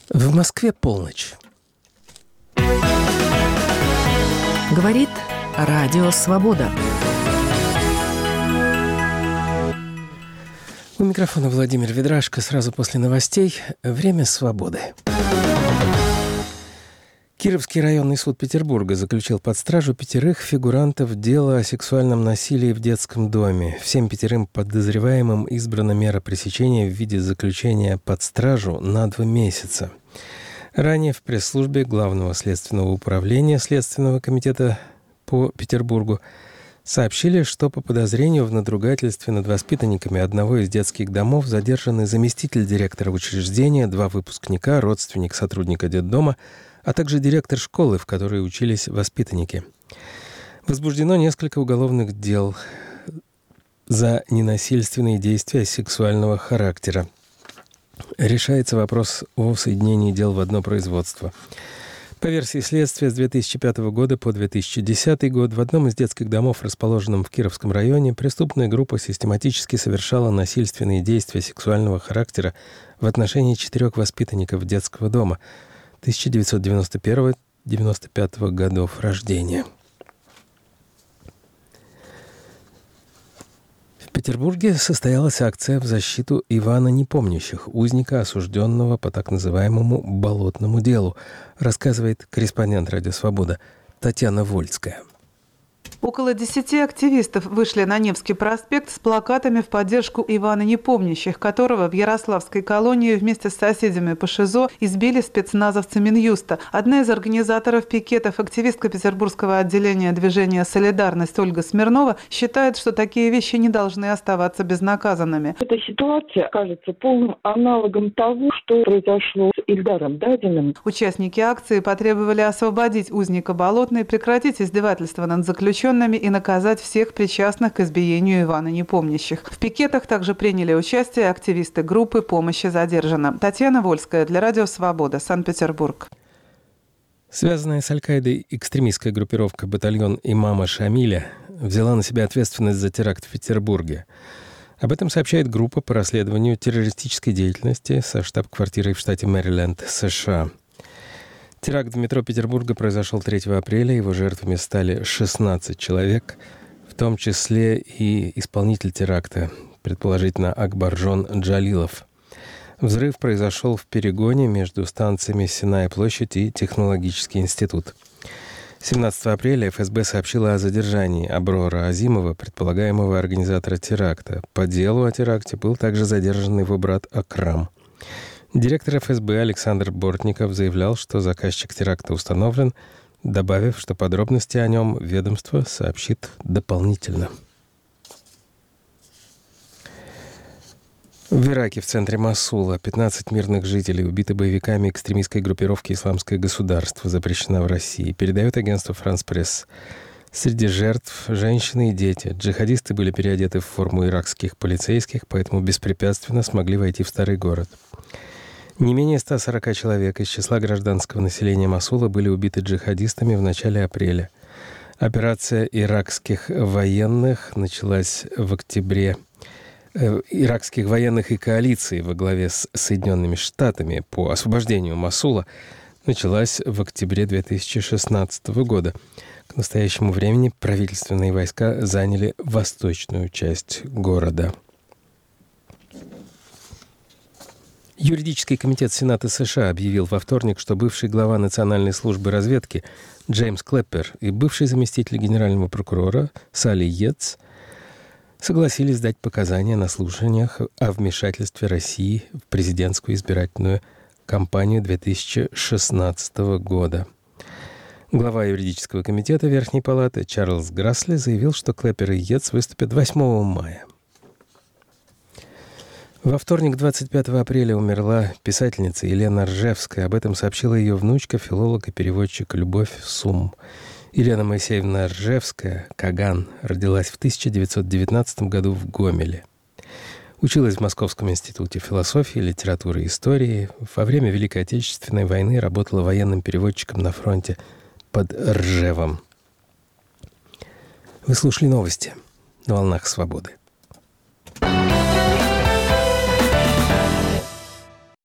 В Москве полночь. Говорит Радио Свобода. У микрофона Владимир Ведрашко. Сразу после новостей «Время свободы». Кировский районный суд Петербурга заключил под стражу 5 фигурантов дела о сексуальном насилии в детском доме. Всем 5 подозреваемым избрана мера пресечения в виде заключения под стражу на 2 месяца. Ранее в пресс-службе Главного следственного управления Следственного комитета по Петербургу сообщили, что по подозрению в надругательстве над воспитанниками одного из детских домов задержаны заместитель директора учреждения, 2 выпускника, родственник сотрудника детдома, а также директор школы, в которой учились воспитанники. Возбуждено несколько уголовных дел за ненасильственные действия сексуального характера. Решается вопрос о соединении дел в одно производство. По версии следствия, с 2005 года по 2010 год в одном из детских домов, расположенном в Кировском районе, преступная группа систематически совершала насильственные действия сексуального характера в отношении 4 воспитанников детского дома 1991-1995 годов рождения. В Петербурге состоялась акция в защиту Ивана Непомнящих, узника, осужденного по так называемому «болотному делу», рассказывает корреспондент «Радио Свобода» Татьяна Вольская. Около 10 активистов вышли на Невский проспект с плакатами в поддержку Ивана Непомнящих, которого в Ярославской колонии вместе с соседями по ШИЗО избили спецназовцы Минюста. Одна из организаторов пикетов, активистка Петербургского отделения движения «Солидарность» Ольга Смирнова, считает, что такие вещи не должны оставаться безнаказанными. Эта ситуация кажется полным аналогом того, что произошло с Ильдаром Дадиным. Участники акции потребовали освободить узника Болотной, прекратить издевательства над заключенными и наказать всех причастных к избиению Ивана Непомнящих. В пикетах также приняли участие активисты группы помощи задержанным. Татьяна Вольская для Радио Свобода, Санкт-Петербург. Связанная с Аль-Каидой экстремистская группировка «Батальон имама Шамиля» взяла на себя ответственность за теракт в Петербурге. Об этом сообщает группа по расследованию террористической деятельности со штаб-квартирой в штате Мэриленд, США. Теракт в метро Петербурга произошел 3 апреля. Его жертвами стали 16 человек, в том числе и исполнитель теракта, предположительно Акбаржон Джалилов. Взрыв произошел в перегоне между станциями Сенная-площадь и Технологический институт. 17 апреля ФСБ сообщила о задержании Аброра Азимова, предполагаемого организатора теракта. По делу о теракте был также задержан его брат Акрам. Директор ФСБ Александр Бортников заявлял, что заказчик теракта установлен, добавив, что подробности о нем ведомство сообщит дополнительно. В Ираке, в центре Мосула, 15 мирных жителей убиты боевиками экстремистской группировки «Исламское государство», запрещена в России, передает агентство «Франс Пресс». Среди жертв – женщины и дети. Джихадисты были переодеты в форму иракских полицейских, поэтому беспрепятственно смогли войти в старый город. Не менее 140 человек из числа гражданского населения Мосула были убиты джихадистами в начале апреля. Операция иракских военных началась в октябре. Иракских военных и коалиции во главе с Соединенными Штатами по освобождению Мосула началась в октябре 2016 года. К настоящему времени правительственные войска заняли восточную часть города. Юридический комитет Сената США объявил во вторник, что бывший глава Национальной службы разведки Джеймс Клэппер и бывший заместитель генерального прокурора Салли Йетс согласились дать показания на слушаниях о вмешательстве России в президентскую избирательную кампанию 2016 года. Глава юридического комитета Верхней палаты Чарльз Грасли заявил, что Клэппер и Йетс выступят 8 мая. Во вторник, 25 апреля, умерла писательница Елена Ржевская. Об этом сообщила ее внучка, филолог и переводчик Любовь Сум. Елена Моисеевна Ржевская, Каган, родилась в 1919 году в Гомеле. Училась в Московском институте философии, литературы и истории. Во время Великой Отечественной войны работала военным переводчиком на фронте под Ржевом. Вы слушали новости на «Волнах Свободы».